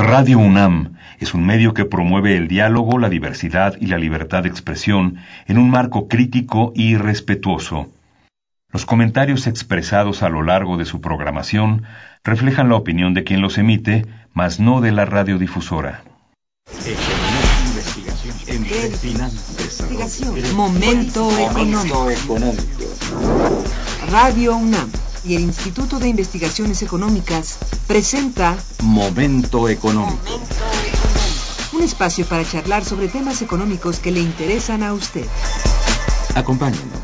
Radio UNAM es un medio que promueve el diálogo, la diversidad y la libertad de expresión en un marco crítico y respetuoso. Los comentarios expresados a lo largo de su programación reflejan la opinión de quien los emite, mas no de la radiodifusora. Momento económico. Radio UNAM y el Instituto de Investigaciones Económicas presenta Momento económico. Un espacio para charlar sobre temas económicos que le interesan a usted. Acompáñenos.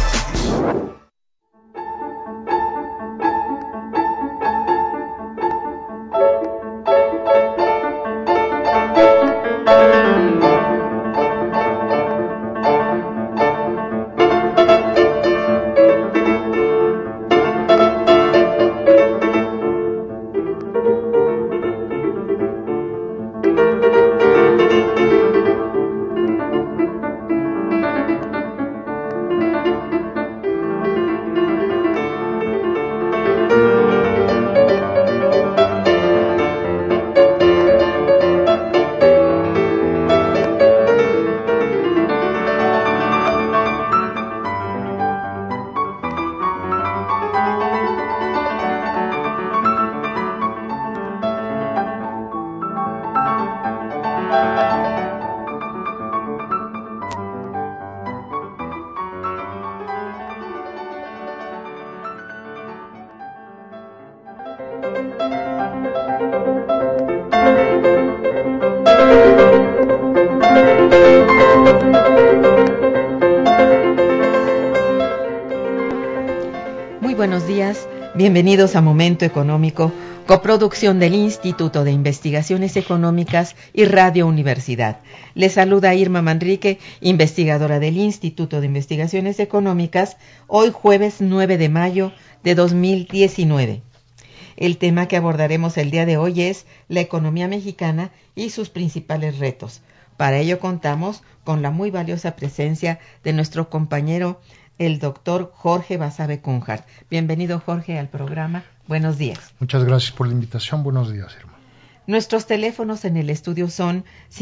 Buenos días, bienvenidos a Momento Económico, coproducción del Instituto de Investigaciones Económicas y Radio Universidad. Les saluda Irma Manrique, investigadora del Instituto de Investigaciones Económicas, hoy jueves 9 de mayo de 2019. El tema que abordaremos el día de hoy es la economía mexicana y sus principales retos. Para ello contamos con la muy valiosa presencia de nuestro compañero el doctor Jorge Basabe Cunhart. Bienvenido, Jorge, al programa. Buenos días. Muchas gracias por la invitación. Buenos días, Irma. Nuestros teléfonos en el estudio son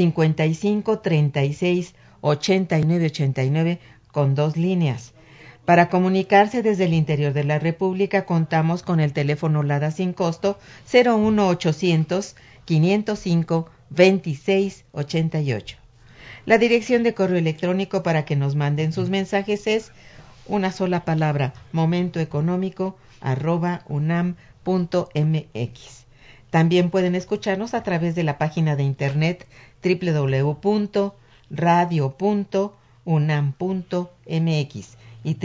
55 36 89 89 con 2 líneas. Para comunicarse desde el interior de la República contamos con el teléfono LADA sin costo 01800 505 26 88. La dirección de correo electrónico para que nos manden sus mensajes es una sola palabra, momentoeconómico@unam.mx. También pueden escucharnos a través de la página de internet www.radio.unam.mx y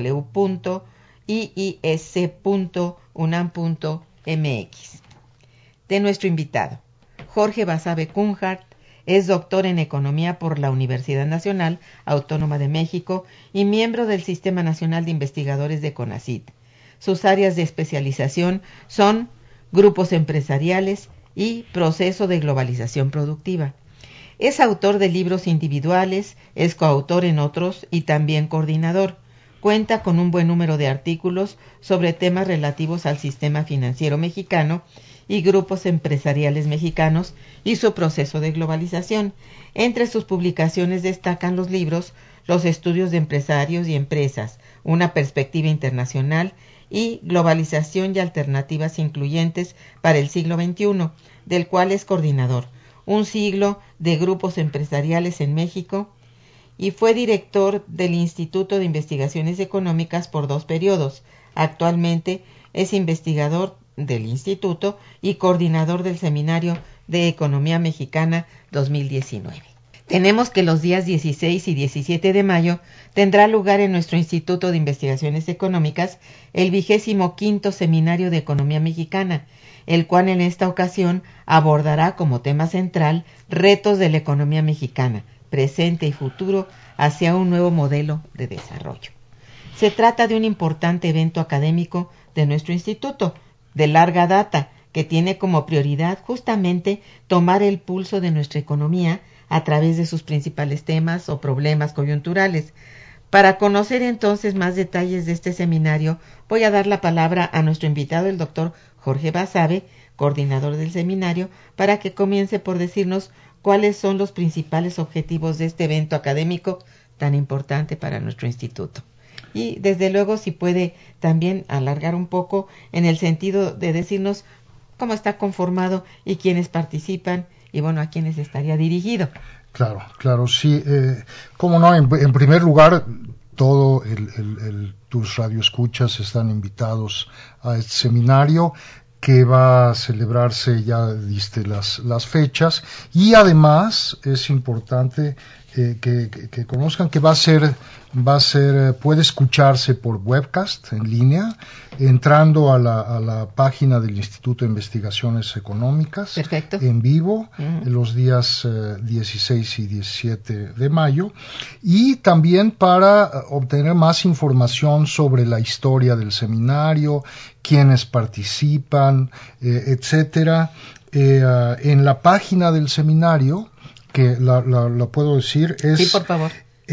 www.iis.unam.mx. De nuestro invitado, Jorge Basabe Cunhart, es doctor en Economía por la Universidad Nacional Autónoma de México y miembro del Sistema Nacional de Investigadores de CONACYT. Sus áreas de especialización son grupos empresariales y proceso de globalización productiva. Es autor de libros individuales, es coautor en otros y también coordinador. Cuenta con un buen número de artículos sobre temas relativos al sistema financiero mexicano y grupos empresariales mexicanos y su proceso de globalización. Entre sus publicaciones destacan los libros Los estudios de empresarios y empresas, una perspectiva internacional y Globalización y alternativas incluyentes para el siglo XXI, del cual es coordinador. Un siglo de grupos empresariales en México y fue director del Instituto de Investigaciones Económicas por 2 periodos. Actualmente es investigador del Instituto y coordinador del Seminario de Economía Mexicana 2019. Tenemos que los días 16 y 17 de mayo tendrá lugar en nuestro Instituto de Investigaciones Económicas el 25º Seminario de Economía Mexicana, el cual en esta ocasión abordará como tema central retos de la economía mexicana, presente y futuro, hacia un nuevo modelo de desarrollo. Se trata de un importante evento académico de nuestro instituto, de larga data, que tiene como prioridad justamente tomar el pulso de nuestra economía a través de sus principales temas o problemas coyunturales. Para conocer entonces más detalles de este seminario, voy a dar la palabra a nuestro invitado, el doctor Jorge Basabe, coordinador del seminario, para que comience por decirnos cuáles son los principales objetivos de este evento académico tan importante para nuestro instituto. Y desde luego si puede también alargar un poco en el sentido de decirnos cómo está conformado y quiénes participan y bueno, a quiénes estaría dirigido. Claro, sí. Cómo no, en primer lugar, todo tus radioescuchas están invitados a este seminario que va a celebrarse, ya diste las fechas, y además es importante que conozcan que va a ser, puede escucharse por webcast en línea, entrando a la página del Instituto de Investigaciones Económicas. Perfecto. En vivo, los días 16 y 17 de mayo, y también para obtener más información sobre la historia del seminario, quienes participan, etcétera, en la página del seminario, que la puedo decir, es... Sí, por favor.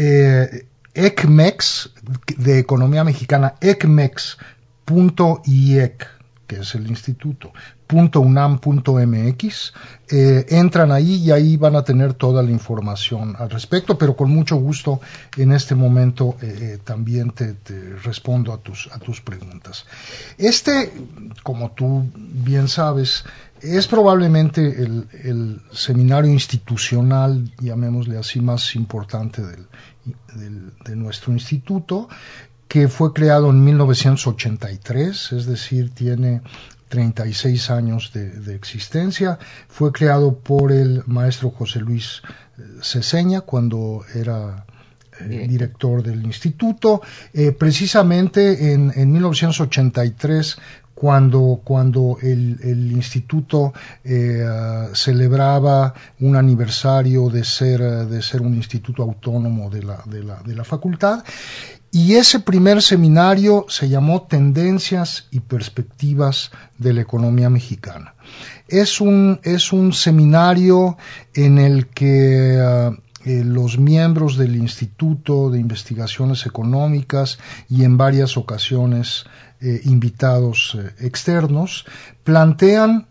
ECMEX, de Economía Mexicana, ecmex.iec, que es el instituto, .unam.mx, entran ahí y ahí van a tener toda la información al respecto, pero con mucho gusto en este momento también te respondo a tus preguntas. Como tú bien sabes, es probablemente el seminario institucional, llamémosle así, más importante de nuestro instituto, que fue creado en 1983, es decir, tiene 36 años de existencia. Fue creado por el maestro José Luis Ceseña cuando era director del instituto. Precisamente en 1983, cuando el instituto celebraba un aniversario de ser un instituto autónomo de la facultad. Y ese primer seminario se llamó Tendencias y Perspectivas de la Economía Mexicana. Es un seminario en el que los miembros del Instituto de Investigaciones Económicas y en varias ocasiones invitados externos plantean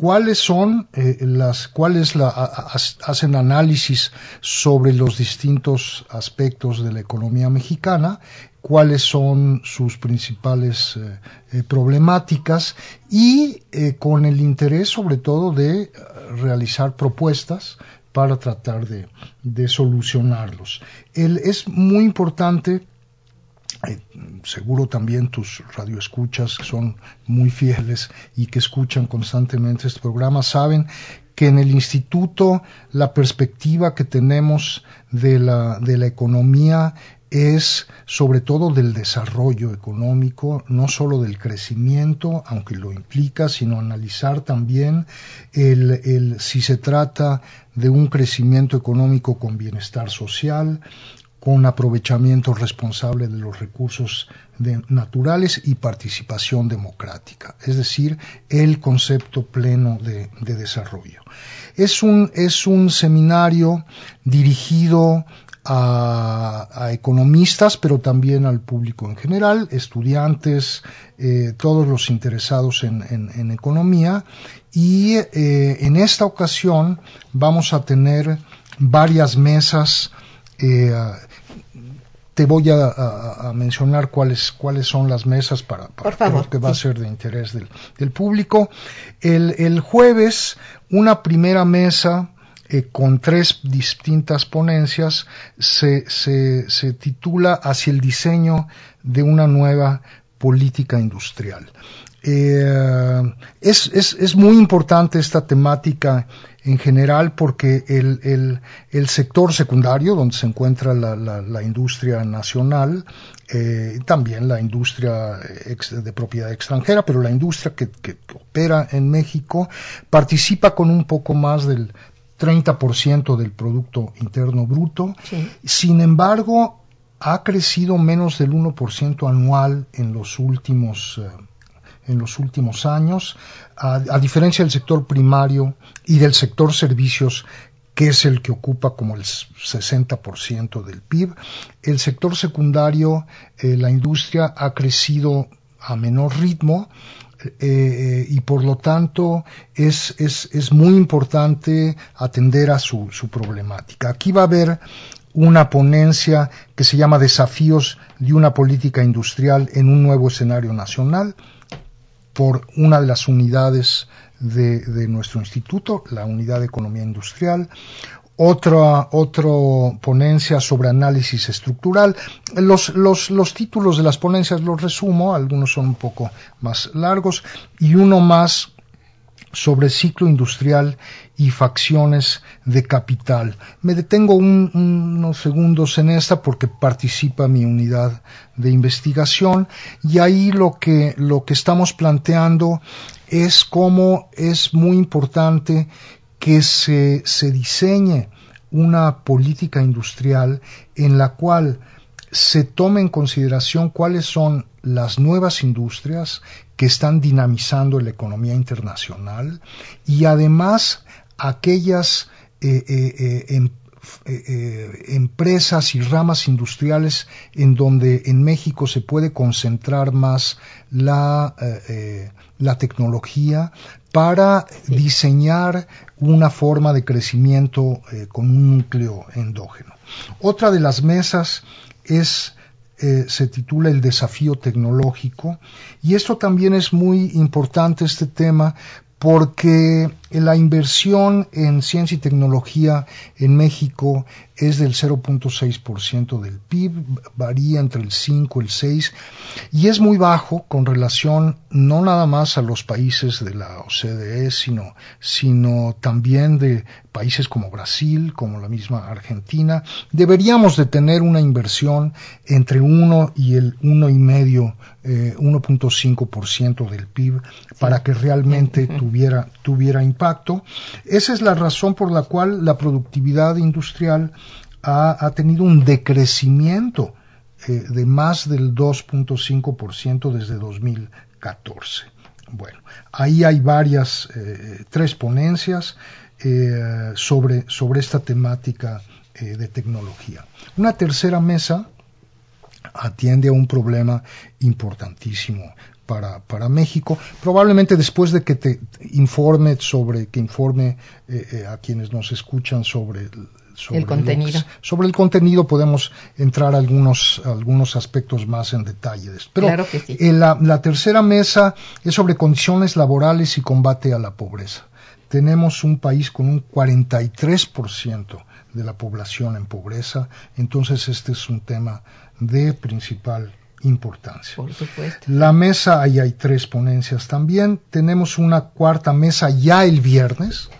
hacen análisis sobre los distintos aspectos de la economía mexicana, cuáles son sus principales problemáticas y con el interés sobre todo de realizar propuestas para tratar de solucionarlos. Es muy importante. Seguro también tus radioescuchas, que son muy fieles y que escuchan constantemente este programa, saben que en el instituto la perspectiva que tenemos de la economía es sobre todo del desarrollo económico, no solo del crecimiento, aunque lo implica, sino analizar también si se trata de un crecimiento económico con bienestar social, con aprovechamiento responsable de los recursos naturales y participación democrática, es decir, el concepto pleno de desarrollo. Es un seminario dirigido a economistas, pero también al público en general, estudiantes, todos los interesados en economía, y en esta ocasión vamos a tener varias mesas. Te voy a mencionar cuáles son las mesas para creo que va a ser de interés del público. El jueves, una primera mesa con 3 distintas ponencias se titula Hacia el diseño de una nueva política industrial. Es muy importante esta temática en general porque el sector secundario, donde se encuentra la industria nacional, también la industria de propiedad extranjera, pero la industria que opera en México participa con un poco más del 30% del Producto Interno Bruto. Sí. Sin embargo, ha crecido menos del 1% anual en los últimos años, a diferencia del sector primario y del sector servicios, que es el que ocupa como el 60% del PIB. El sector secundario, la industria, ha crecido a menor ritmo, y por lo tanto es muy importante atender a su problemática. Aquí va a haber una ponencia que se llama Desafíos de una política industrial en un nuevo escenario nacional, por una de las unidades de nuestro instituto, la Unidad de Economía Industrial. Otra ponencia sobre análisis estructural. Los títulos de las ponencias los resumo, algunos son un poco más largos, y uno más sobre ciclo industrial y facciones de capital. Me detengo unos segundos en esta porque participa mi unidad de investigación, y ahí lo que estamos planteando es cómo es muy importante que se diseñe una política industrial en la cual se tome en consideración cuáles son las nuevas industrias que están dinamizando la economía internacional, y además aquellas empresas y ramas industriales en donde en México se puede concentrar más la tecnología para diseñar una forma de crecimiento con un núcleo endógeno. Otra de las mesas se titula El desafío tecnológico, y esto también es muy importante, este tema, porque la inversión en ciencia y tecnología en México es del 0.6% del PIB, varía entre el 5 y el 6, y es muy bajo con relación no nada más a los países de la OCDE, sino también de países como Brasil, como la misma Argentina. Deberíamos de tener una inversión entre 1 y el 1.5% del PIB para que realmente tuviera impacto. Esa es la razón por la cual la productividad industrial ha tenido un decrecimiento de más del 2.5% desde 2014. Bueno, ahí hay tres ponencias sobre esta temática de tecnología. Una tercera mesa atiende a un problema importantísimo para México, probablemente después de que te informe a quienes nos escuchan sobre el contenido. Sobre el contenido podemos entrar a algunos aspectos más en detalle. Pero claro que sí. La tercera mesa es sobre condiciones laborales y combate a la pobreza. Tenemos un país con un 43% de la población en pobreza, entonces este es un tema de principal importancia. Por supuesto. La mesa, ahí hay 3 ponencias también. Tenemos una cuarta mesa ya el viernes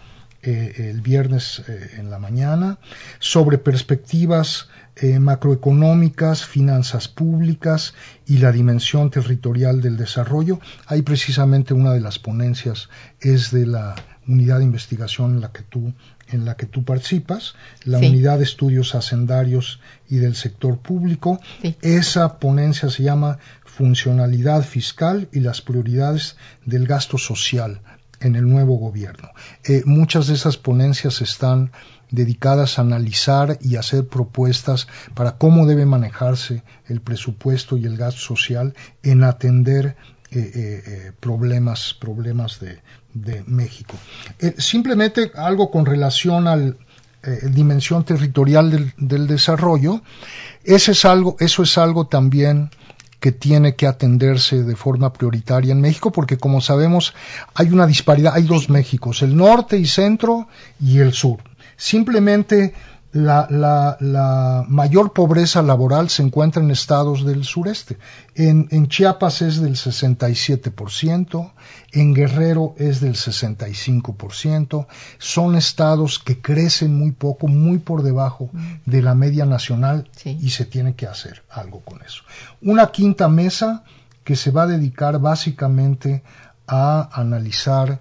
en la mañana, sobre perspectivas macroeconómicas, finanzas públicas y la dimensión territorial del desarrollo. Ahí precisamente una de las ponencias es de la unidad de investigación en la que tú participas, la unidad de estudios hacendarios y del sector público. Sí. Esa ponencia se llama Funcionalidad Fiscal y las prioridades del gasto social en el nuevo gobierno. Muchas de esas ponencias están dedicadas a analizar y hacer propuestas para cómo debe manejarse el presupuesto y el gasto social en atender problemas de México. Simplemente algo con relación al dimensión territorial del desarrollo. Eso es algo también que tiene que atenderse de forma prioritaria en México, porque como sabemos hay una disparidad, hay 2 Méxicos, el norte y centro y el sur. Simplemente la mayor pobreza laboral se encuentra en estados del sureste. En Chiapas es del 67%, en Guerrero es del 65%. Son estados que crecen muy poco, muy por debajo de la media nacional, y se tiene que hacer algo con eso. Una quinta mesa que se va a dedicar básicamente a analizar,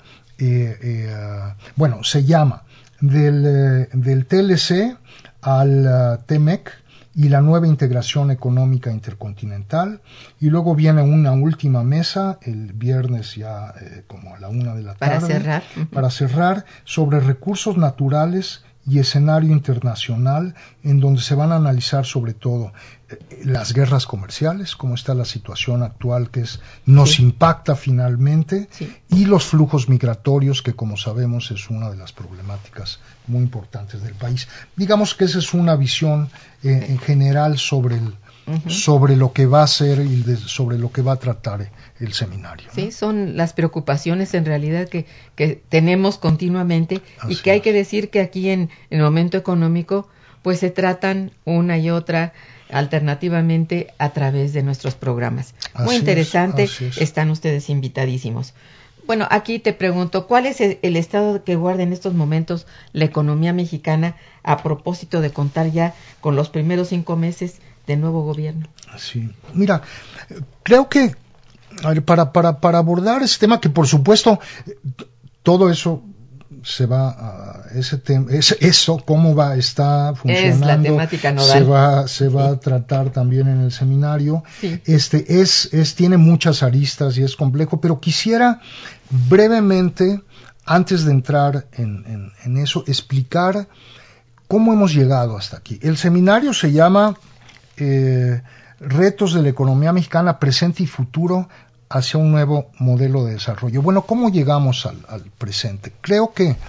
se llama del TLC al TEMEC y la nueva integración económica intercontinental, y luego viene una última mesa el viernes ya como a la 1 de la tarde para cerrar sobre recursos naturales y escenario internacional, en donde se van a analizar sobre todo las guerras comerciales, cómo está la situación actual que nos impacta finalmente, y los flujos migratorios, que como sabemos es una de las problemáticas muy importantes del país. Digamos que esa es una visión en general sobre lo que va a ser y sobre lo que va a tratar el seminario, ¿no? Sí, son las preocupaciones en realidad que tenemos continuamente. Así y que hay que decir que aquí en el momento económico pues se tratan una y otra alternativamente a través de nuestros programas. Muy interesante, están ustedes invitadísimos. Bueno, aquí te pregunto, ¿cuál es el estado que guarda en estos momentos la economía mexicana a propósito de contar ya con los primeros 5 meses de nuevo gobierno? Sí, mira, creo que para abordar ese tema, que por supuesto todo eso se va a ese tema, eso cómo está funcionando, es la temática nodal. se va a tratar también en el seminario. Tiene muchas aristas y es complejo, pero quisiera brevemente, antes de entrar en eso, explicar cómo hemos llegado hasta aquí. El seminario se llama Retos de la economía mexicana, presente y futuro hacia un nuevo modelo de desarrollo. Bueno, ¿cómo llegamos al presente? Creo que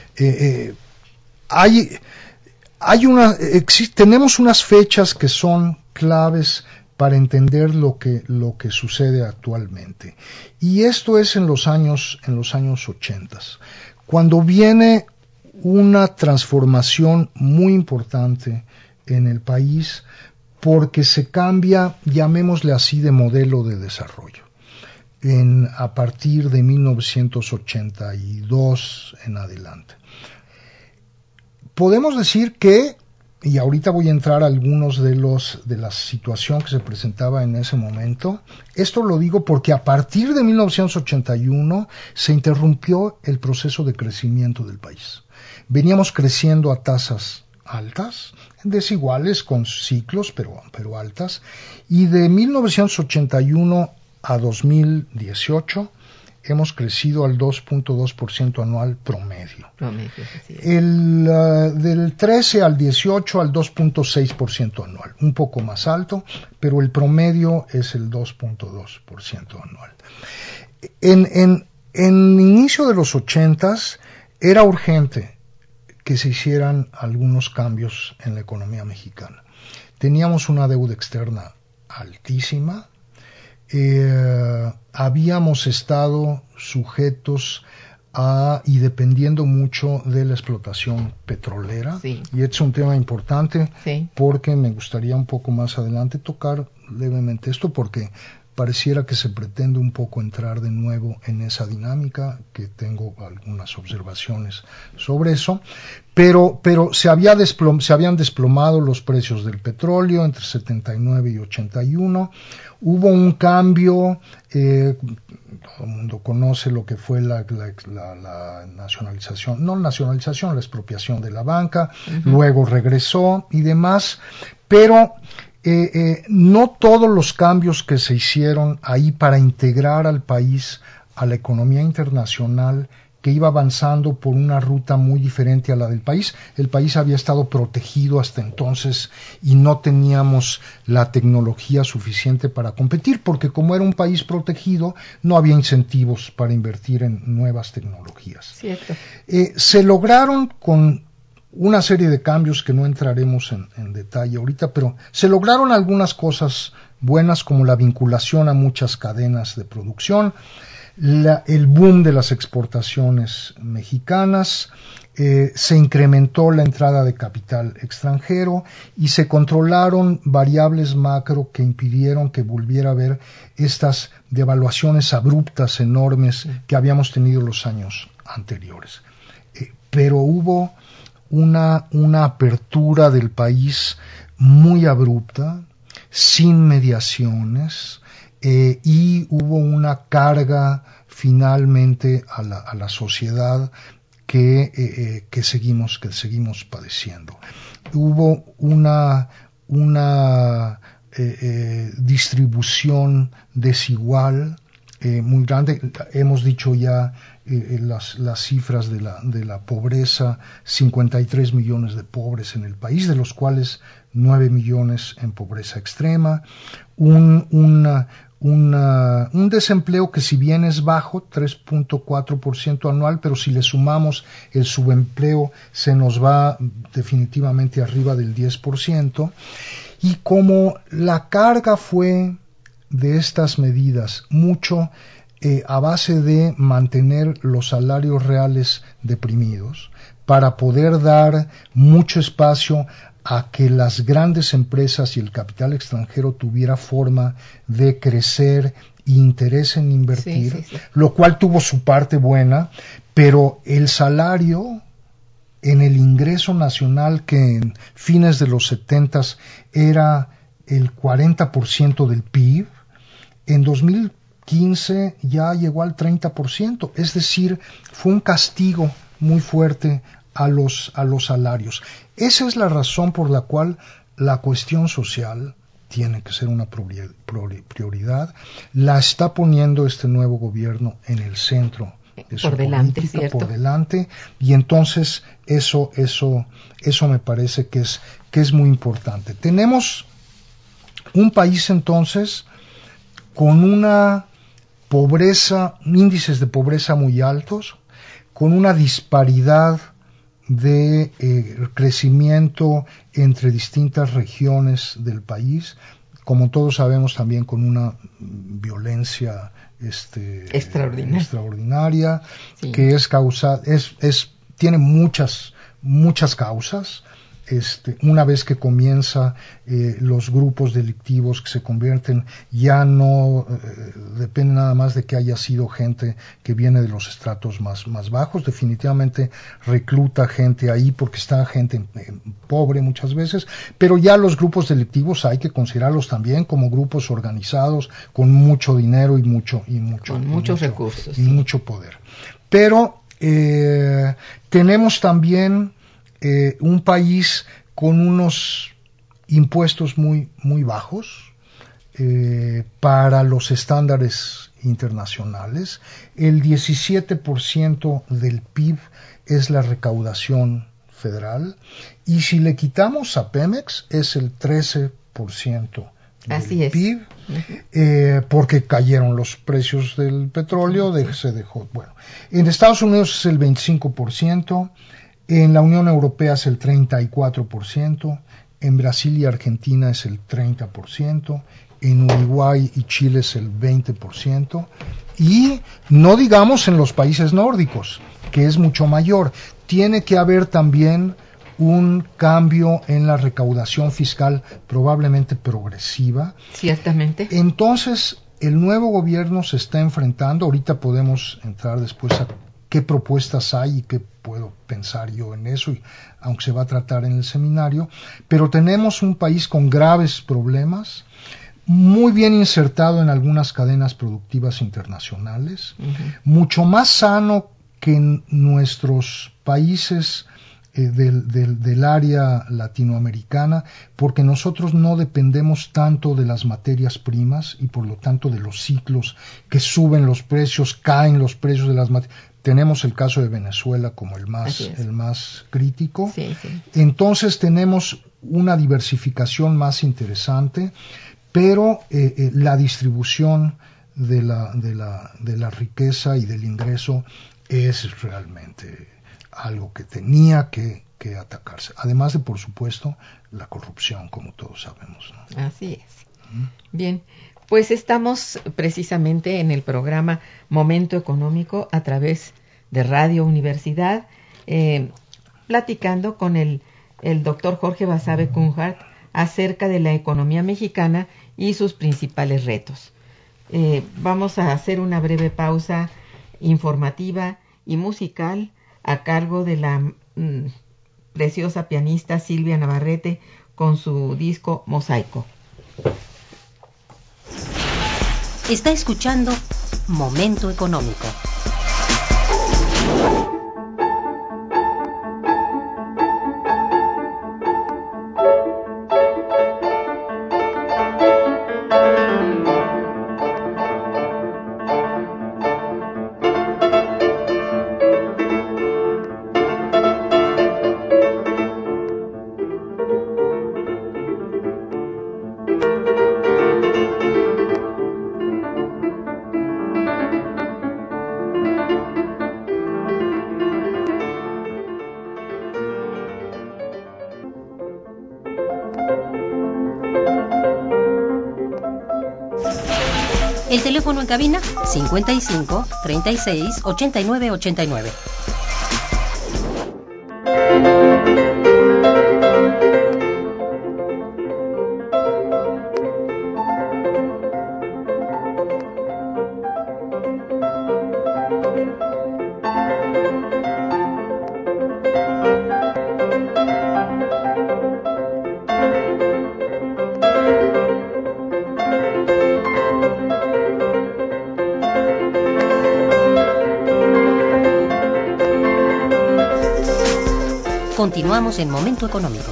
tenemos unas fechas que son claves para entender lo que sucede actualmente. Y esto es en los años 80, cuando viene una transformación muy importante en el país, porque se cambia, llamémosle así, de modelo de desarrollo. A partir de 1982 en adelante. Podemos decir que, y ahorita voy a entrar a algunos de la situación que se presentaba en ese momento, esto lo digo porque a partir de 1981 se interrumpió el proceso de crecimiento del país. Veníamos creciendo a tasas altas, desiguales, con ciclos, pero altas, y de 1981 a 2018 hemos crecido al 2.2% anual promedio. Del 13 al 18 al 2.6% anual, un poco más alto, pero el promedio es el 2.2% anual. En inicio de los 80s era urgente que se hicieran algunos cambios en la economía mexicana. Teníamos una deuda externa altísima. Habíamos estado sujetos y dependiendo mucho de la explotación petrolera, y este es un tema importante porque me gustaría un poco más adelante tocar levemente esto, porque pareciera que se pretende un poco entrar de nuevo en esa dinámica, que tengo algunas observaciones sobre eso, pero se habían desplomado los precios del petróleo entre 79 y 81, hubo un cambio, todo el mundo conoce lo que fue la nacionalización, la expropiación de la banca, luego regresó y demás, pero no todos los cambios que se hicieron ahí para integrar al país a la economía internacional, que iba avanzando por una ruta muy diferente a la del país. El país había estado protegido hasta entonces y no teníamos la tecnología suficiente para competir, porque como era un país protegido, no había incentivos para invertir en nuevas tecnologías. Cierto. Se lograron con una serie de cambios que no entraremos en detalle ahorita, pero se lograron algunas cosas buenas, como la vinculación a muchas cadenas de producción, el boom de las exportaciones mexicanas, se incrementó la entrada de capital extranjero y se controlaron variables macro que impidieron que volviera a haber estas devaluaciones abruptas, enormes, que habíamos tenido los años anteriores. Pero hubo una apertura del país muy abrupta, sin mediaciones, y hubo una carga finalmente a la sociedad que seguimos padeciendo. Hubo una distribución desigual muy grande. Hemos dicho ya las cifras de la pobreza, 53 millones de pobres en el país, de los cuales 9 millones en pobreza extrema, un desempleo que si bien es bajo, 3.4% anual, pero si le sumamos el subempleo se nos va definitivamente arriba del 10%, y como la carga fue de estas medidas mucho a base de mantener los salarios reales deprimidos, para poder dar mucho espacio a que las grandes empresas y el capital extranjero tuviera forma de crecer e interés en invertir, sí. Lo cual tuvo su parte buena, pero el salario en el ingreso nacional, que en fines de los 70s era el 40% del PIB, en 2015 ya llegó al 30%, es decir, fue un castigo muy fuerte a los salarios. Esa es la razón por la cual la cuestión social tiene que ser una prioridad. La está poniendo este nuevo gobierno en el centro de su política, por delante, y entonces eso me parece que es muy importante. Tenemos un país entonces con una pobreza, índices de pobreza muy altos, con una disparidad de crecimiento entre distintas regiones del país, como todos sabemos también con una violencia extraordinaria, sí. Que tiene muchas causas. Una vez que comienza, los grupos delictivos que se convierten ya no depende nada más de que haya sido gente que viene de los estratos más bajos. Definitivamente recluta gente ahí porque está gente pobre muchas veces, pero ya los grupos delictivos hay que considerarlos también como grupos organizados con mucho dinero y muchos recursos y mucho poder. Pero tenemos también un país con unos impuestos muy bajos para los estándares internacionales. El 17% del PIB es la recaudación federal, y si le quitamos a Pemex es el 13% del PIB, porque cayeron los precios del petróleo, en Estados Unidos es el 25%, en la Unión Europea es el 34%, en Brasil y Argentina es el 30%, en Uruguay y Chile es el 20%, y no digamos en los países nórdicos, que es mucho mayor. Tiene que haber también un cambio en la recaudación fiscal, probablemente progresiva. Ciertamente. Entonces, el nuevo gobierno se está enfrentando, ahorita podemos entrar después a qué propuestas hay y qué puedo pensar yo en eso, aunque se va a tratar en el seminario, pero tenemos un país con graves problemas, muy bien insertado en algunas cadenas productivas internacionales, mucho más sano que en nuestros países del área latinoamericana, porque nosotros no dependemos tanto de las materias primas y por lo tanto de los ciclos que suben los precios, caen los precios de las materias. Tenemos el caso de Venezuela como el más crítico. Sí. Entonces tenemos una diversificación más interesante, pero la distribución de la riqueza y del ingreso es realmente algo que tenía que atacarse. Además de, por supuesto, la corrupción, como todos sabemos, ¿no? Así es. Bien. Pues estamos precisamente en el programa Momento Económico a través de Radio Universidad, platicando con el doctor Jorge Basabe Cunhart acerca de la economía mexicana y sus principales retos. Vamos a hacer una breve pausa informativa y musical a cargo de la preciosa pianista Silvia Navarrete con su disco Mosaico. Está escuchando Momento Económico. El teléfono en cabina 55 36 89 89. Continuamos en Momento Económico.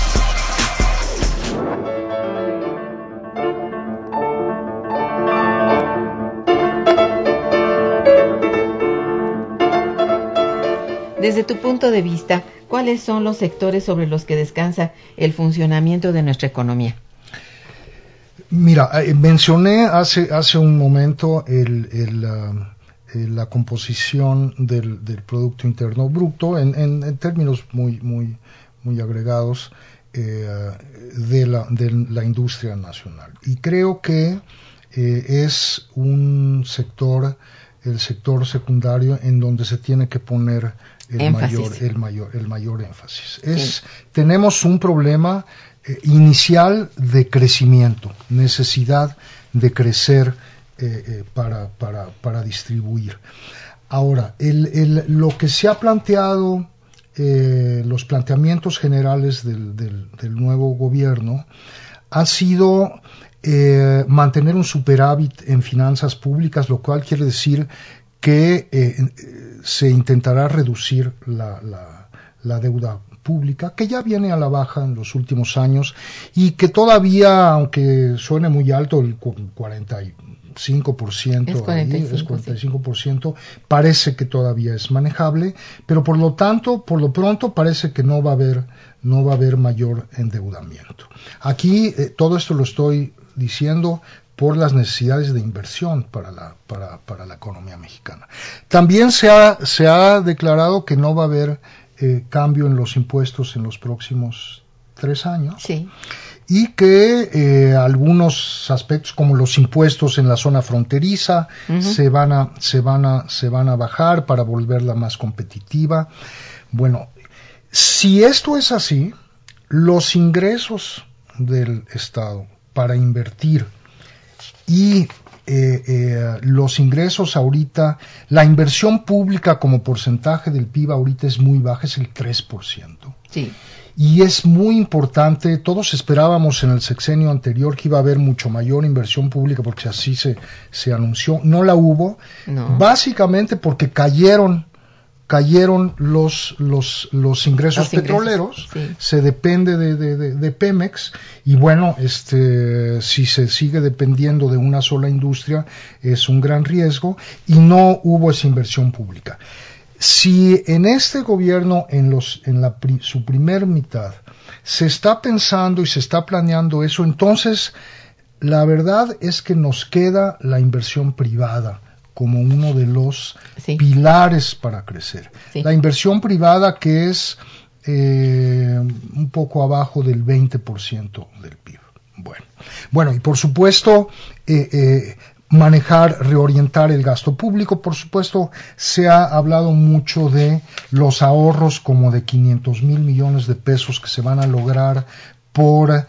Desde tu punto de vista, ¿cuáles son los sectores sobre los que descansa el funcionamiento de nuestra economía? Mira, mencioné hace un momento la composición del Producto Interno Bruto en términos muy agregados de la industria nacional. Y creo que es un sector, el sector secundario, en donde se tiene que poner el mayor énfasis. Sí. Tenemos un problema inicial de crecimiento, necesidad de crecer para distribuir. Ahora, lo que se ha planteado, los planteamientos generales del nuevo gobierno, ha sido mantener un superávit en finanzas públicas, lo cual quiere decir que se intentará reducir la deuda pública, que ya viene a la baja en los últimos años y que todavía, aunque suene muy alto, el 45%, es 45%, parece que todavía es manejable, pero por lo pronto parece que no va a haber mayor endeudamiento. Aquí todo esto lo estoy diciendo por las necesidades de inversión para la economía mexicana. También se ha declarado que no va a haber cambio en los impuestos en los próximos 3 años. Sí. Y que algunos aspectos como los impuestos en la zona fronteriza se van a bajar para volverla más competitiva. Bueno, si esto es así, los ingresos del Estado para invertir y los ingresos ahorita, la inversión pública como porcentaje del PIB ahorita es muy baja, es el 3%. Sí. Y es muy importante, todos esperábamos en el sexenio anterior que iba a haber mucho mayor inversión pública porque así se anunció, no la hubo, no. Básicamente porque cayeron los ingresos petroleros, sí. Se depende de Pemex y bueno, si se sigue dependiendo de una sola industria es un gran riesgo y no hubo esa inversión pública. Si en este gobierno, su primer mitad, se está pensando y se está planeando eso, entonces la verdad es que nos queda la inversión privada como uno de los pilares para crecer. Sí. La inversión privada que es un poco abajo del 20% del PIB. Bueno, y por supuesto, reorientar el gasto público. Por supuesto, se ha hablado mucho de los ahorros como de 500,000 millones de pesos que se van a lograr por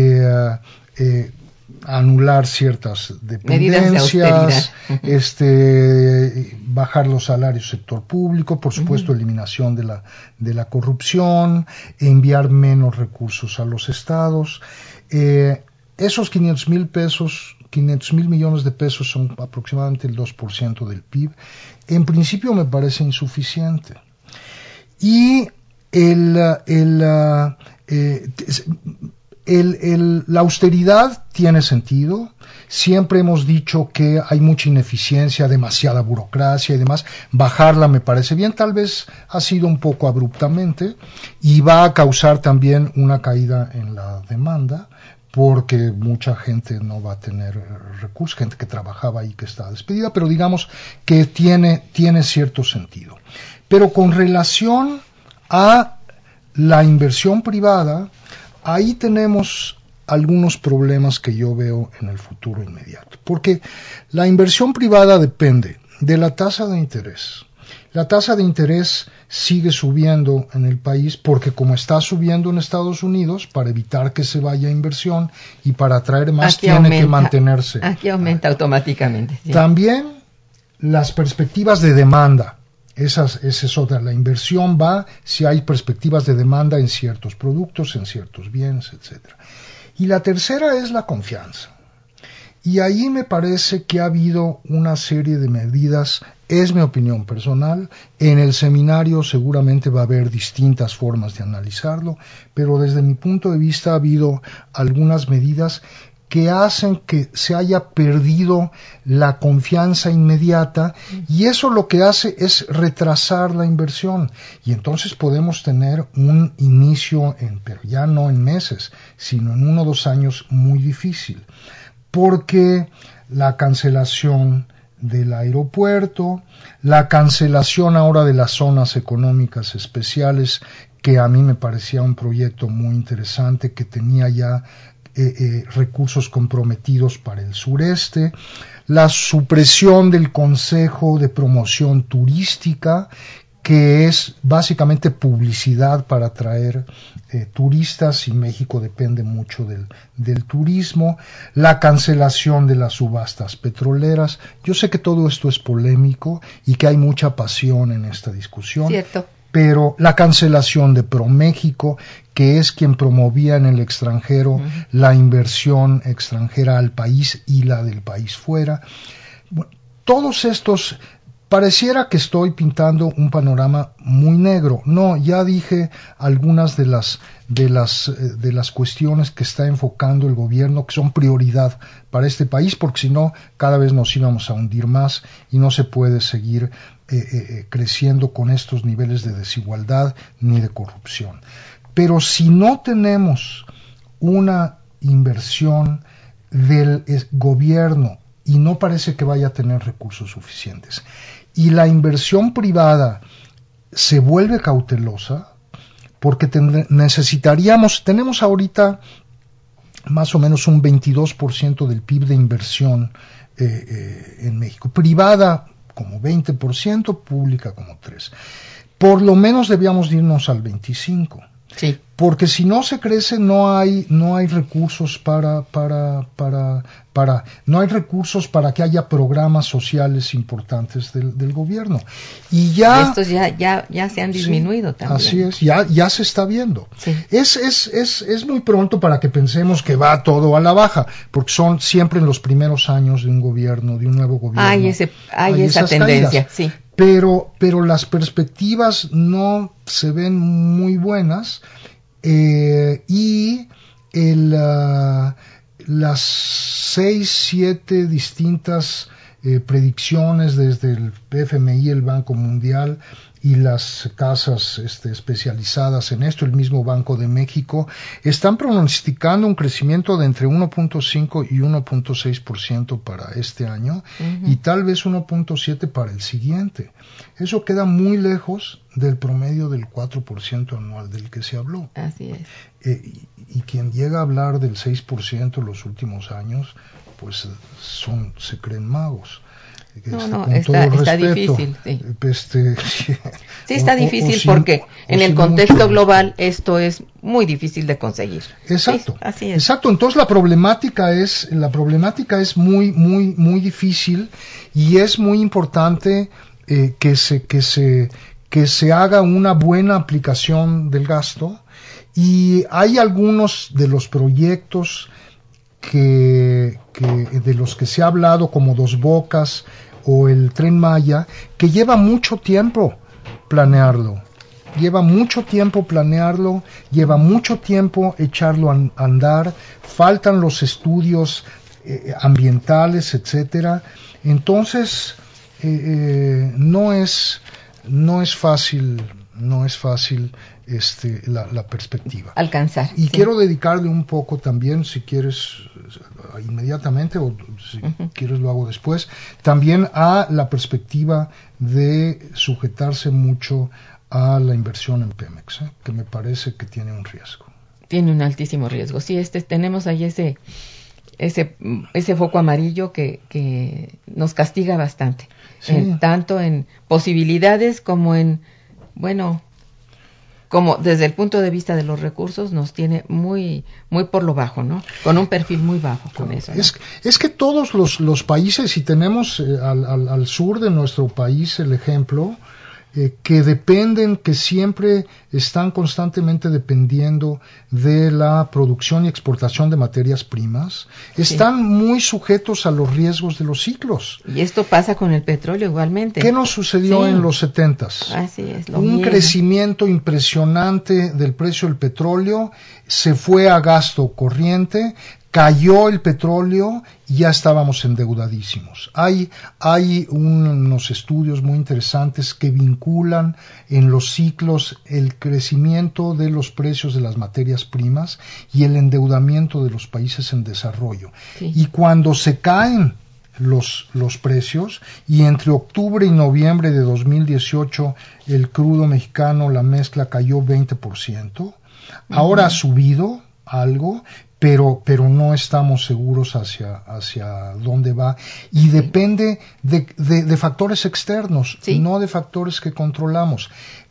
anular ciertas dependencias, bajar los salarios del sector público, por supuesto eliminación de la corrupción, enviar menos recursos a los estados. Esos 500,000 millones de pesos son aproximadamente el 2% del PIB. En principio me parece insuficiente. Y la austeridad tiene sentido. Siempre hemos dicho que hay mucha ineficiencia, demasiada burocracia y demás. Bajarla me parece bien, tal vez ha sido un poco abruptamente y va a causar también una caída en la demanda porque mucha gente no va a tener recursos, gente que trabajaba ahí que está despedida, pero digamos que tiene cierto sentido. Pero con relación a la inversión privada, ahí tenemos algunos problemas que yo veo en el futuro inmediato. Porque la inversión privada depende de la tasa de interés. La tasa de interés sigue subiendo en el país porque como está subiendo en Estados Unidos, para evitar que se vaya inversión y para atraer más, que mantenerse. Aquí aumenta automáticamente. Sí. También las perspectivas de demanda. Esa es otra. La inversión va si hay perspectivas de demanda en ciertos productos, en ciertos bienes, etc. Y la tercera es la confianza. Y ahí me parece que ha habido una serie de medidas, es mi opinión personal, en el seminario seguramente va a haber distintas formas de analizarlo, pero desde mi punto de vista ha habido algunas medidas que hacen que se haya perdido la confianza inmediata y eso lo que hace es retrasar la inversión y entonces podemos tener un inicio, pero ya no en meses, sino en 1 o 2 años muy difícil, porque la cancelación del aeropuerto, la cancelación ahora de las zonas económicas especiales, que a mí me parecía un proyecto muy interesante que tenía ya recursos comprometidos para el sureste, la supresión del Consejo de Promoción Turística, que es básicamente publicidad para atraer turistas, y México depende mucho del turismo, la cancelación de las subastas petroleras. Yo sé que todo esto es polémico y que hay mucha pasión en esta discusión. Cierto. Pero la cancelación de ProMéxico, que es quien promovía en el extranjero la inversión extranjera al país y la del país fuera, bueno, todos estos, pareciera que estoy pintando un panorama muy negro. No, ya dije algunas de las cuestiones que está enfocando el gobierno, que son prioridad para este país, porque si no, cada vez nos íbamos a hundir más y no se puede seguir creciendo con estos niveles de desigualdad ni de corrupción. Pero si no tenemos una inversión del gobierno y no parece que vaya a tener recursos suficientes, y la inversión privada se vuelve cautelosa, porque tenemos ahorita más o menos un 22% del PIB de inversión en México, privada como 20%, pública como 3%. Por lo menos debíamos irnos al 25%. Sí. Porque si no se crece no hay recursos no hay recursos para que haya programas sociales importantes del gobierno. Y ya estos ya se han disminuido, sí, también. Así es, ya se está viendo. Sí. Es muy pronto para que pensemos que va todo a la baja, porque son siempre en los primeros años de un gobierno, de un nuevo gobierno. Hay esa tendencia, sí. Pero las perspectivas no se ven muy buenas y las 6-7 distintas predicciones desde el FMI, el Banco Mundial y las casas especializadas en esto, el mismo Banco de México, están pronosticando un crecimiento de entre 1.5 y 1.6% para este año y tal vez 1.7% para el siguiente. Eso queda muy lejos del promedio del 4% anual del que se habló. Así es. Y quien llega a hablar del 6% en los últimos años, pues se creen magos. Está difícil. Sí, sí está difícil porque en el contexto global esto es muy difícil de conseguir. Exacto. Sí, así es. Exacto. Entonces la problemática es muy difícil y es muy importante que se haga una buena aplicación del gasto, y hay algunos de los proyectos que de los que se ha hablado, como Dos Bocas o el Tren Maya, que lleva mucho tiempo planearlo, lleva mucho tiempo echarlo a andar, faltan los estudios ambientales, etcétera. Entonces no es fácil la perspectiva. Alcanzar. Y quiero dedicarle un poco también, si quieres inmediatamente, o si quieres lo hago después, también a la perspectiva de sujetarse mucho a la inversión en Pemex, que me parece que tiene un riesgo. tiene un altísimo riesgo. Sí, tenemos ahí ese foco amarillo que nos castiga bastante, Sí. tanto en posibilidades como en, como desde el punto de vista de los recursos nos tiene muy muy por lo bajo, ¿no? Con un perfil muy bajo con eso, ¿no? Es que todos los países, y tenemos al sur de nuestro país el ejemplo, que dependen, que siempre están constantemente dependiendo de la producción y exportación de materias primas, están muy sujetos a los riesgos de los ciclos. Y esto pasa con el petróleo igualmente. ¿Qué nos sucedió en los 70s? Así es, Un crecimiento impresionante del precio del petróleo, se fue a gasto corriente, cayó el petróleo y ya estábamos endeudadísimos. Hay unos estudios muy interesantes que vinculan en los ciclos el crecimiento de los precios de las materias primas y el endeudamiento de los países en desarrollo. Sí. Y cuando se caen los precios, y entre octubre y noviembre de 2018 el crudo mexicano, la mezcla, cayó 20%, ahora ha subido algo, pero no estamos seguros hacia dónde va, y depende de factores externos, no de factores que controlamos.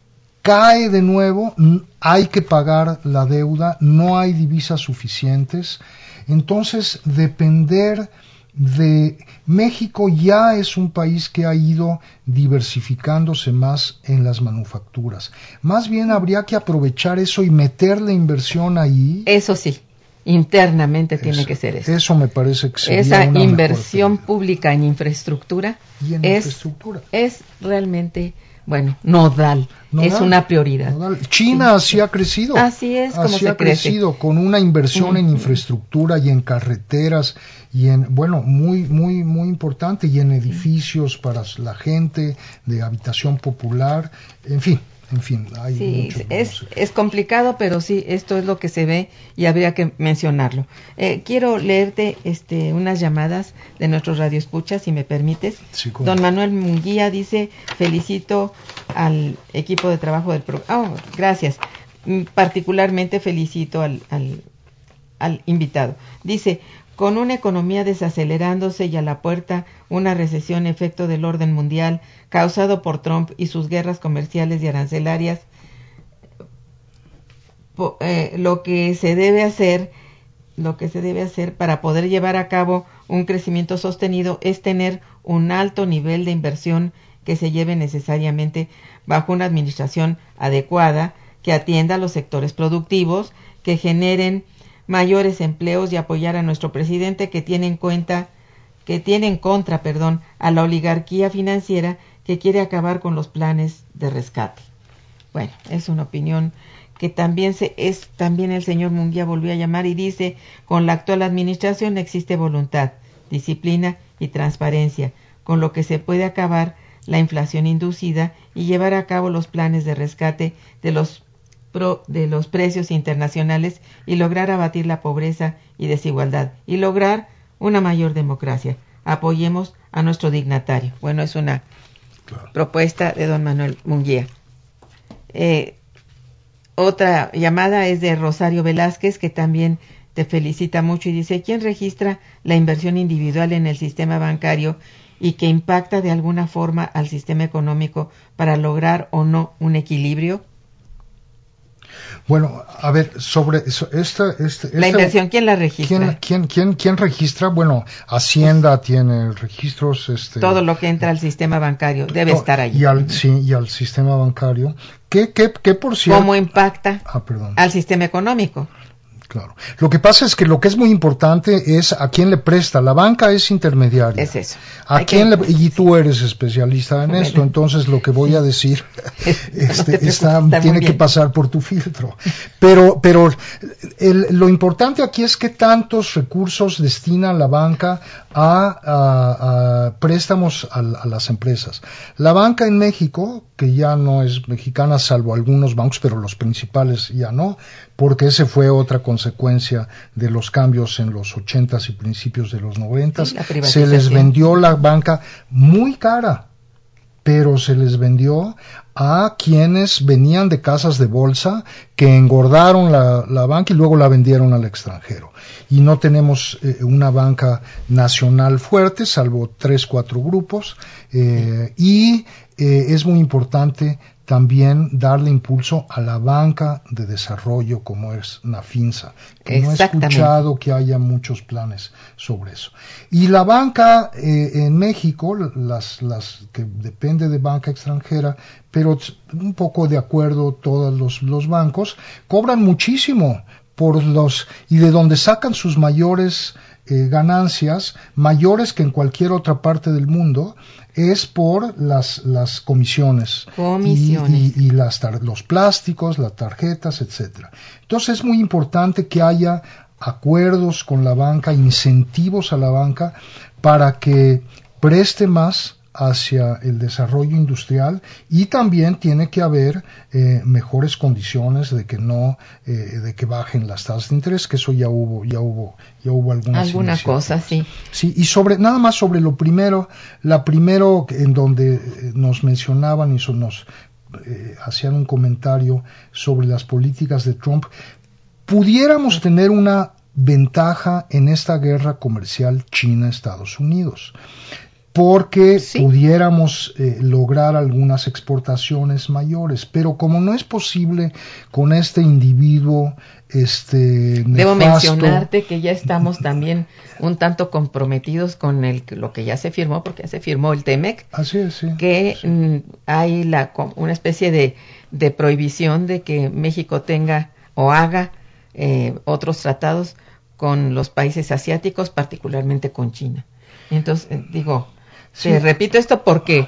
Cae de nuevo, hay que pagar la deuda, no hay divisas suficientes, entonces depender de México ya es un país que ha ido diversificándose más en las manufacturas. Más bien habría que aprovechar eso y meter la inversión ahí. Eso sí, internamente tiene que ser eso. Eso me parece que sería esa una inversión mejor pública en infraestructura, infraestructura es realmente nodal. Es una prioridad. China así ha crecido. Así es como así se ha crecido, con una inversión en infraestructura y en carreteras y en, muy importante, y en edificios para la gente, de habitación popular, en fin, hay mucho. Es complicado, pero sí, esto es lo que se ve y habría que mencionarlo. Quiero leerte unas llamadas de nuestros radioescuchas, si me permites. Sí, Don Manuel Munguía dice: felicito al equipo de trabajo del programa. Gracias. Particularmente felicito al invitado. Dice: con una economía desacelerándose y a la puerta una recesión efecto del orden mundial causado por Trump y sus guerras comerciales y arancelarias, lo que se debe hacer para poder llevar a cabo un crecimiento sostenido es tener un alto nivel de inversión que se lleve necesariamente bajo una administración adecuada, que atienda a los sectores productivos, que generen mayores empleos, y apoyar a nuestro presidente que tiene en contra a la oligarquía financiera que quiere acabar con los planes de rescate. Bueno, es una opinión que también el señor Munguía volvió a llamar y dice: con la actual administración existe voluntad, disciplina y transparencia, con lo que se puede acabar la inflación inducida y llevar a cabo los planes de rescate de los precios internacionales y lograr abatir la pobreza y desigualdad y lograr una mayor democracia. Apoyemos a nuestro dignatario. Bueno, es una propuesta de don Manuel Munguía. Otra llamada es de Rosario Velázquez, que también te felicita mucho y dice: ¿quién registra la inversión individual en el sistema bancario y que impacta de alguna forma al sistema económico para lograr o no un equilibrio? Bueno, a ver, sobre la inversión, ¿quién la registra? ¿Quién registra? Bueno, Hacienda tiene registros. Todo lo que entra al sistema bancario debe estar allí. Y al sistema bancario. ¿Qué por cierto? ¿Cómo impacta al sistema económico? Claro. Lo que pasa es que lo que es muy importante es a quién le presta. La banca es intermediaria. Es eso. Y tú eres especialista en esto, entonces lo que voy a decir tiene que pasar por tu filtro. Pero lo importante aquí es que tantos recursos destina la banca a préstamos a las empresas. La banca en México, que ya no es mexicana salvo algunos bancos, pero los principales ya no, porque ese fue otra consecuencia de los cambios en los 80s y principios de los 90s. Se les vendió la banca muy cara pero se les vendió a quienes venían de casas de bolsa que engordaron la banca y luego la vendieron al extranjero. Y no tenemos una banca nacional fuerte, salvo 3-4 grupos, y es muy importante también darle impulso a la banca de desarrollo como es Nafinsa, que no he escuchado que haya muchos planes sobre eso. Y la banca en México, las que depende de banca extranjera, pero un poco de acuerdo todos los bancos, cobran muchísimo y de donde sacan sus mayores ganancias, mayores que en cualquier otra parte del mundo, es por las comisiones. Y los plásticos, las tarjetas, etcétera. Entonces es muy importante que haya acuerdos con la banca, incentivos a la banca para que preste más hacia el desarrollo industrial, y también tiene que haber mejores condiciones de que bajen las tasas de interés, que eso ya hubo alguna cosa, sí. Sí, y nada más sobre lo primero en donde nos mencionaban y nos hacían un comentario sobre las políticas de Trump, pudiéramos tener una ventaja en esta guerra comercial China-Estados Unidos, porque pudiéramos lograr algunas exportaciones mayores, pero como no es posible con este individuo nefasto. Debo mencionarte que ya estamos también un tanto comprometidos con lo que ya se firmó, porque ya se firmó el TEMEC. Así es, sí. Que hay una especie de prohibición de que México tenga o haga otros tratados con los países asiáticos, particularmente con China. Entonces, repito esto porque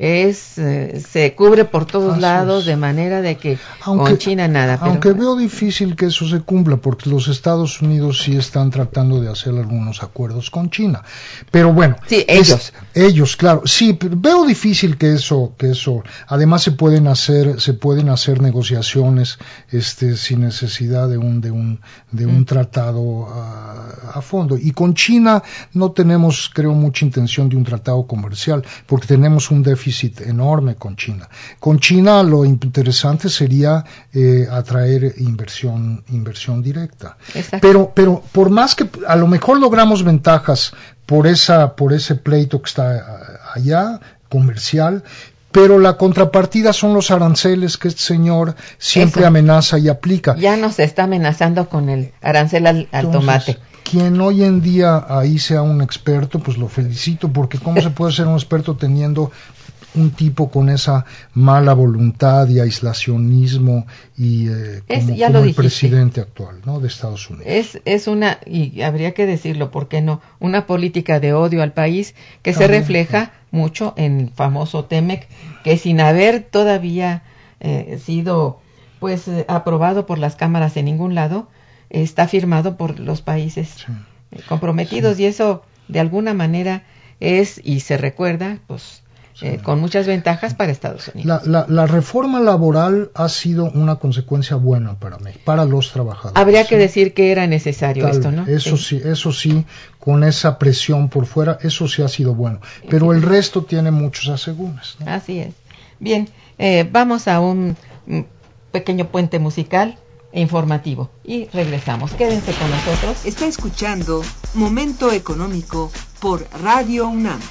se cubre por todos lados, de manera de que con China nada. Aunque veo difícil que eso se cumpla, porque los Estados Unidos sí están tratando de hacer algunos acuerdos con China. Pero bueno. Sí, ellos, claro. Sí, pero veo difícil que eso. Además se pueden hacer negociaciones, sin necesidad de un tratado a fondo. Y con China no tenemos, creo, mucha intención de un tratado comercial, porque tenemos un déficit enorme con China. Con China lo interesante sería atraer inversión directa. Exacto. Pero por más que a lo mejor logramos ventajas por ese pleito que está allá, comercial, pero la contrapartida son los aranceles que este señor siempre amenaza y aplica. Ya nos está amenazando con el arancel al tomate. Quien hoy en día ahí sea un experto, pues lo felicito, porque ¿cómo se puede ser un experto teniendo un tipo con esa mala voluntad y aislacionismo y como el presidente actual, ¿no?, de Estados Unidos? Es una, y habría que decirlo, ¿por qué no?, una política de odio al país que se refleja mucho en el famoso TEMEC, que sin haber todavía sido aprobado por las cámaras en ningún lado, está firmado por los países comprometidos, y eso de alguna manera es, y se recuerda, con muchas ventajas para Estados Unidos. La reforma laboral ha sido una consecuencia buena para los trabajadores. Habría que decir que era necesario esto, ¿no? Eso sí, con esa presión por fuera, eso sí ha sido bueno. Pero el resto tiene muchos asegúnes, ¿no? Así es. Bien, vamos a un pequeño puente musical e informativo y regresamos. Quédense con nosotros. Está escuchando Momento Económico por Radio UNAM.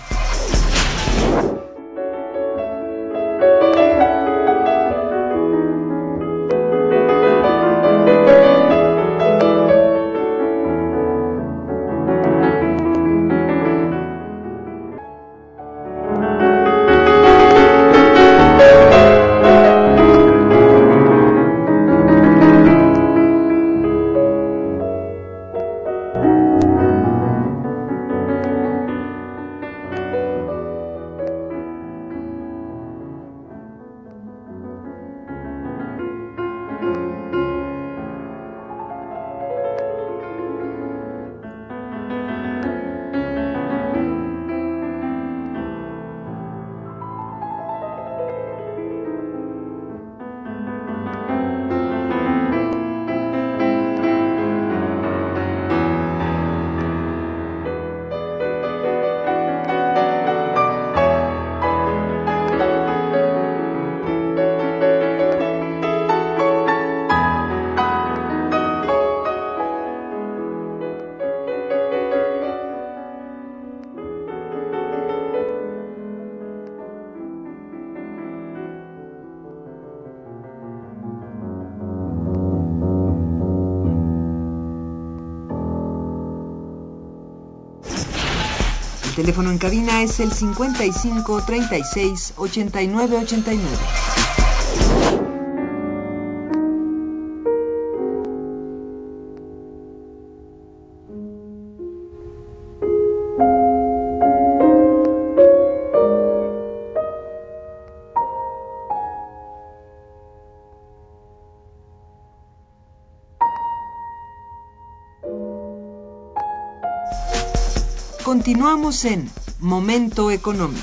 teléfono en cabina es el 55 36 89 89. Continuamos en Momento Económico.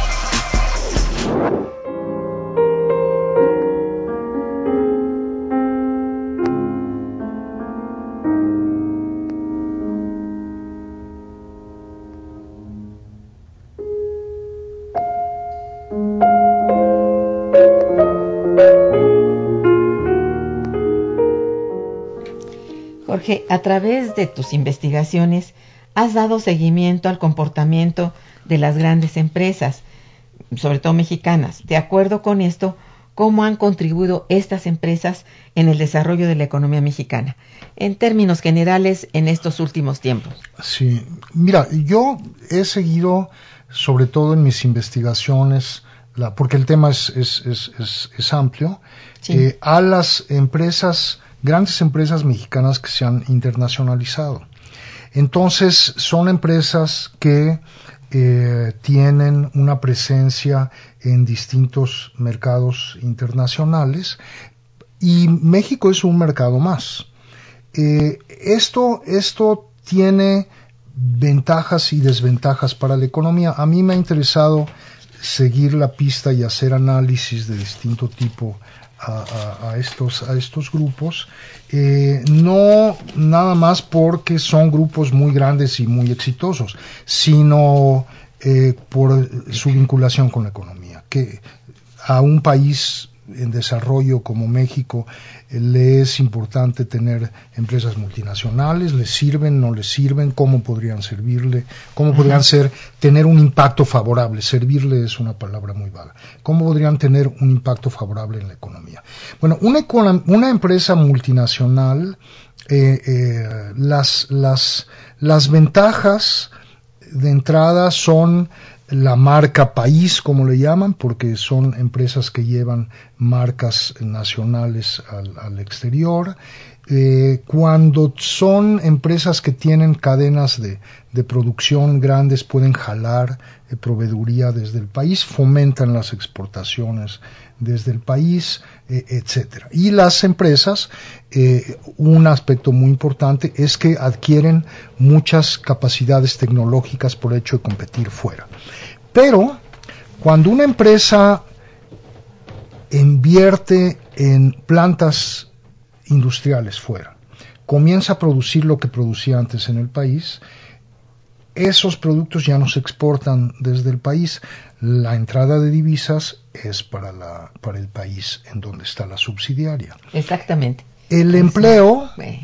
Jorge, a través de tus investigaciones, has dado seguimiento al comportamiento de las grandes empresas, sobre todo mexicanas. De acuerdo con esto, ¿cómo han contribuido estas empresas en el desarrollo de la economía mexicana, en términos generales, en estos últimos tiempos? Sí, mira, yo he seguido, sobre todo en mis investigaciones, porque el tema es amplio, sí, a las empresas, grandes empresas mexicanas que se han internacionalizado. Entonces, son empresas que tienen una presencia en distintos mercados internacionales y México es un mercado más. Esto tiene ventajas y desventajas para la economía. A mí me ha interesado seguir la pista y hacer análisis de distinto tipo a estos grupos, no nada más porque son grupos muy grandes y muy exitosos, sino por su vinculación con la economía, que a un país en desarrollo como México le es importante tener empresas multinacionales, les sirven, no les sirven, cómo podrían servirle, cómo podrían tener un impacto favorable. Servirle es una palabra muy vaga. ¿Cómo podrían tener un impacto favorable en la economía? Bueno, una empresa multinacional, las ventajas de entrada son la marca país, como le llaman, porque son empresas que llevan marcas nacionales al exterior. Cuando son empresas que tienen cadenas de producción grandes, pueden jalar proveeduría desde el país, fomentan las exportaciones desde el país, etcétera. Y las empresas, un aspecto muy importante es que adquieren muchas capacidades tecnológicas por el hecho de competir fuera. Pero cuando una empresa invierte en plantas industriales fuera, comienza a producir lo que producía antes en el país, esos productos ya no se exportan desde el país. La entrada de divisas es para el país en donde está la subsidiaria. Exactamente. El empleo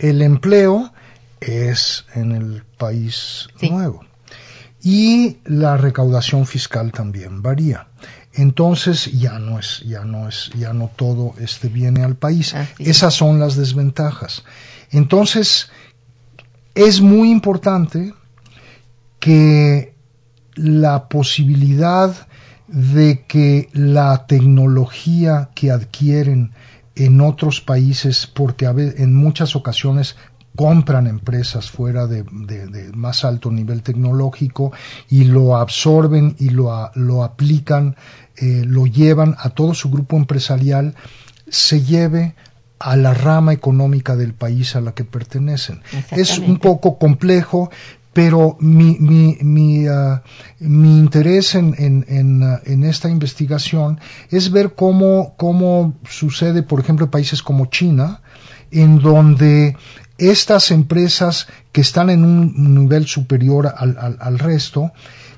es en el país nuevo. Y la recaudación fiscal también varía. Entonces ya no todo viene al país. Esas son las desventajas. Entonces es muy importante que la posibilidad de que la tecnología que adquieren en otros países, porque en muchas ocasiones compran empresas fuera de más alto nivel tecnológico y lo absorben y lo aplican, lo llevan a todo su grupo empresarial, se lleve a la rama económica del país a la que pertenecen. Es un poco complejo, pero mi interés en esta investigación es ver cómo sucede, por ejemplo, en países como China, en donde estas empresas que están en un nivel superior al resto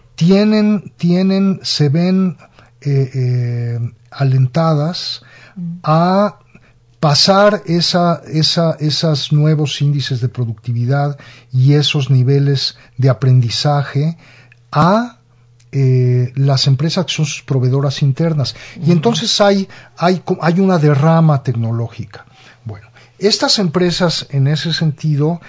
se ven alentadas a pasar esos nuevos índices de productividad y esos niveles de aprendizaje a las empresas que son sus proveedoras internas. Y entonces hay una derrama tecnológica. Bueno, Estas empresas, en ese sentido,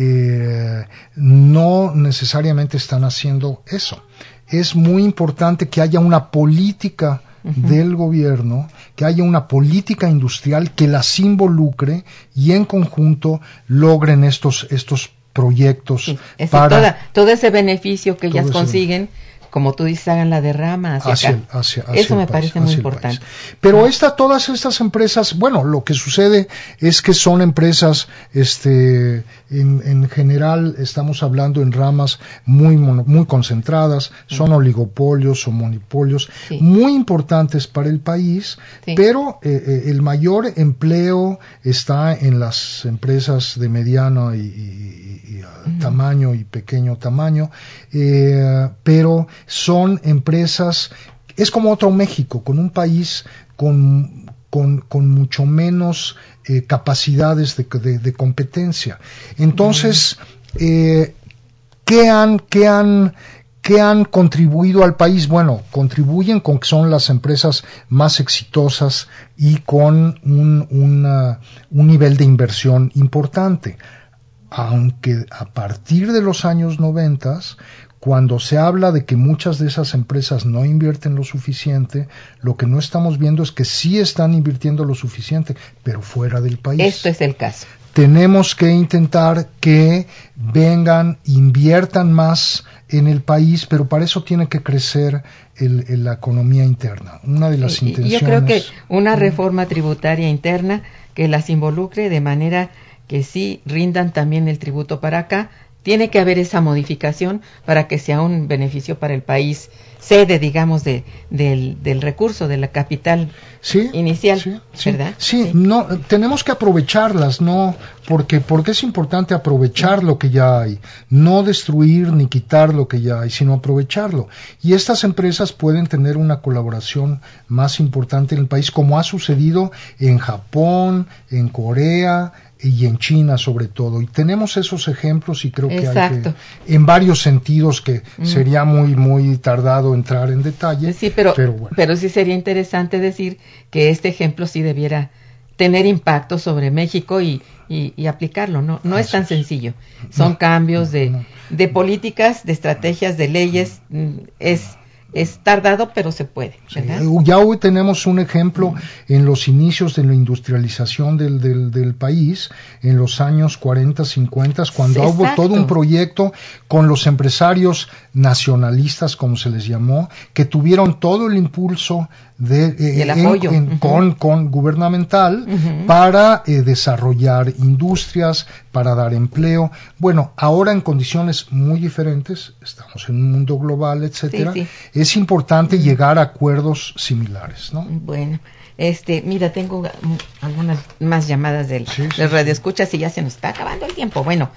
no necesariamente están haciendo eso. Es muy importante que haya una política del gobierno, que haya una política industrial que las involucre y en conjunto logren estos proyectos, sí, para todo ese beneficio que ellas consiguen, como tú dices, hagan la derrama hacia acá. Eso me parece muy importante. Pero todas estas empresas, bueno, lo que sucede es que son empresas, en general estamos hablando en ramas muy concentradas, son oligopolios o monopolios, sí, muy importantes para el país, sí, pero el mayor empleo está en las empresas de mediano y tamaño y pequeño tamaño, pero son empresas, es como otro México, con un país con mucho menos capacidades de competencia. Entonces, ¿qué han contribuido al país? Bueno, contribuyen con que son las empresas más exitosas y con un nivel de inversión importante. Aunque a partir de los años 90, cuando se habla de que muchas de esas empresas no invierten lo suficiente, lo que no estamos viendo es que sí están invirtiendo lo suficiente, pero fuera del país. Esto es el caso. Tenemos que intentar que vengan, inviertan más en el país, pero para eso tiene que crecer la economía interna. Una de las intenciones. Yo creo que una reforma tributaria interna que las involucre de manera que sí rindan también el tributo para acá. Tiene que haber esa modificación para que sea un beneficio para el país, sede, digamos, del recurso, de la capital inicial, ¿verdad? Sí, no, tenemos que aprovecharlas, no, porque es importante aprovechar lo que ya hay, no destruir ni quitar lo que ya hay, sino aprovecharlo. Y estas empresas pueden tener una colaboración más importante en el país, como ha sucedido en Japón, en Corea y en China sobre todo, y tenemos esos ejemplos y creo que hay que, en varios sentidos que sería muy tardado entrar en detalle. Sí, pero sí sería interesante decir que este ejemplo sí debiera tener impacto sobre México y aplicarlo, no es tan sencillo. Son cambios de políticas, de estrategias, de leyes, es tardado, pero se puede, ¿verdad? Sí, ya hoy tenemos un ejemplo en los inicios de la industrialización del país, en los años 40, 50, cuando hubo todo un proyecto con los empresarios nacionalistas, como se les llamó, que tuvieron todo el impulso el apoyo con gubernamental para desarrollar industrias, para dar empleo. Bueno, ahora en condiciones muy diferentes, estamos en un mundo global, etcétera. Es importante llegar a acuerdos similares, ¿no? Bueno, mira, tengo algunas más llamadas de radioescuchas y ya se nos está acabando el tiempo. Bueno,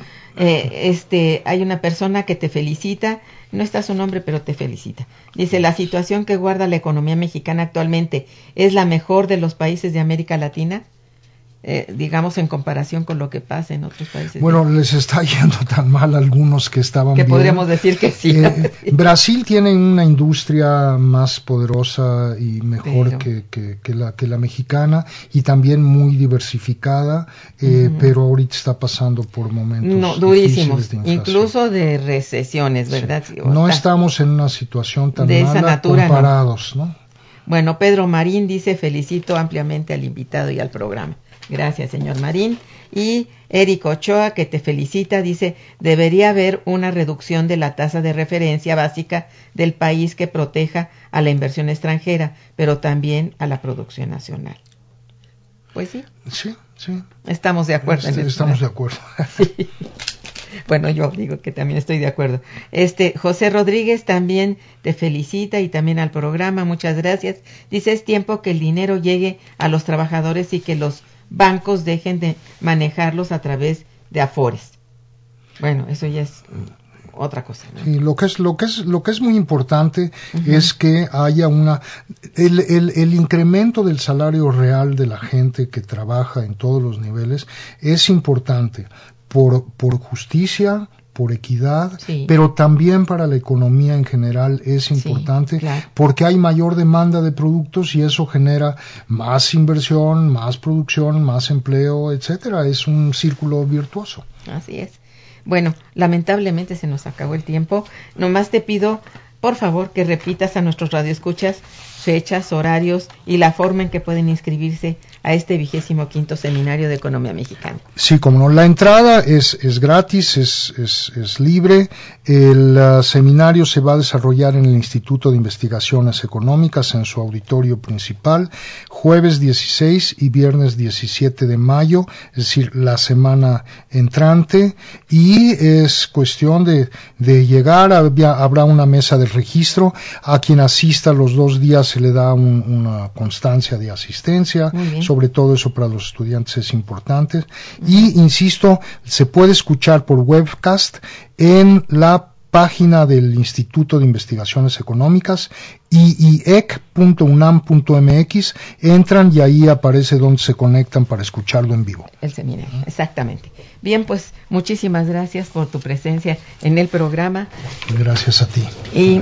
hay una persona que te felicita, no está su nombre, pero te felicita. Dice, la situación que guarda la economía mexicana actualmente es la mejor de los países de América Latina. Digamos en comparación con lo que pasa en otros países. Bueno, les está yendo tan mal a algunos que estaban bien. Podríamos decir que sí. Brasil tiene una industria más poderosa y mejor que la mexicana y también muy diversificada, pero ahorita está pasando por momentos durísimos, incluso de recesiones, ¿verdad? Sí. No estamos en una situación tan mala comparados, ¿no? Bueno, Pedro Marín dice, felicito ampliamente al invitado y al programa. Gracias, señor Marín. Y Eric Ochoa, que te felicita, dice, debería haber una reducción de la tasa de referencia básica del país que proteja a la inversión extranjera, pero también a la producción nacional. Pues sí. Sí. Estamos de acuerdo. Estamos de acuerdo. Sí. Bueno, yo digo que también estoy de acuerdo. José Rodríguez también te felicita y también al programa, muchas gracias. Dice, es tiempo que el dinero llegue a los trabajadores y que los bancos dejen de manejarlos a través de afores. Bueno, eso ya es otra cosa, ¿no? Sí, lo que es muy importante es que haya el incremento del salario real de la gente que trabaja en todos los niveles es importante por justicia, por equidad, Sí. pero también para la economía en general es importante, claro. porque hay mayor demanda de productos y eso genera más inversión, más producción, más empleo, etcétera. Es un círculo virtuoso. Así es. Bueno, lamentablemente se nos acabó el tiempo. Nomás te pido, por favor, que repitas a nuestros radioescuchas fechas, horarios y la forma en que pueden inscribirse a este 25º Seminario de Economía Mexicana. Sí, como no, la entrada es gratis, es libre. El seminario se va a desarrollar en el Instituto de Investigaciones Económicas en su auditorio principal, jueves 16 y viernes 17 de mayo, es decir, la semana entrante, y es cuestión de llegar. Habrá una mesa de registro. A quien asista los 2 días se le da una constancia de asistencia. Sobre todo eso para los estudiantes es importante. Y, insisto, se puede escuchar por webcast en la página del Instituto de Investigaciones Económicas, iiec.unam.mx. Entran y ahí aparece donde se conectan para escucharlo en vivo. El seminario, exactamente. Bien, pues muchísimas gracias por tu presencia en el programa. Gracias a ti. Y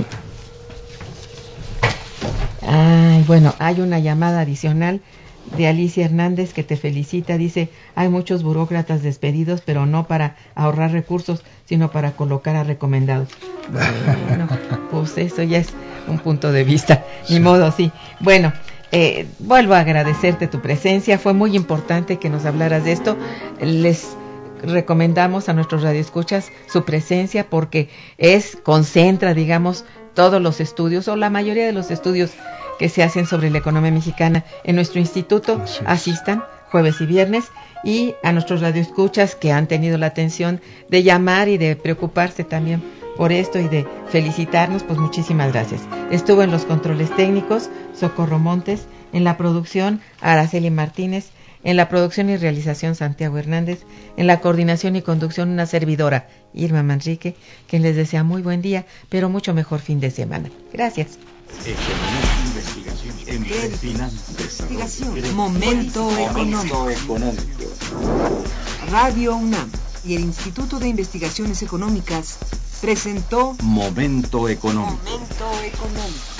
bueno, hay una llamada adicional de Alicia Hernández que te felicita. Dice, hay muchos burócratas despedidos, pero no para ahorrar recursos, sino para colocar a recomendados. Bueno, pues eso ya es un punto de vista, ni modo, sí. Bueno, vuelvo a agradecerte tu presencia. Fue muy importante que nos hablaras de esto. Les recomendamos a nuestros radioescuchas su presencia porque concentra, digamos, todos los estudios o la mayoría de los estudios que se hacen sobre la economía mexicana en nuestro instituto. Asistan jueves y viernes, y a nuestros radioescuchas que han tenido la atención de llamar y de preocuparse también por esto y de felicitarnos, pues muchísimas gracias. Estuvo en los controles técnicos Socorro Montes, en la producción Araceli Martínez, en la producción y realización Santiago Hernández, en la coordinación y conducción una servidora Irma Manrique, quien les desea muy buen día, pero mucho mejor fin de semana. Gracias. Investigación. Momento económico. Radio UNAM y el Instituto de Investigaciones Económicas presentó Momento económico. Momento económico.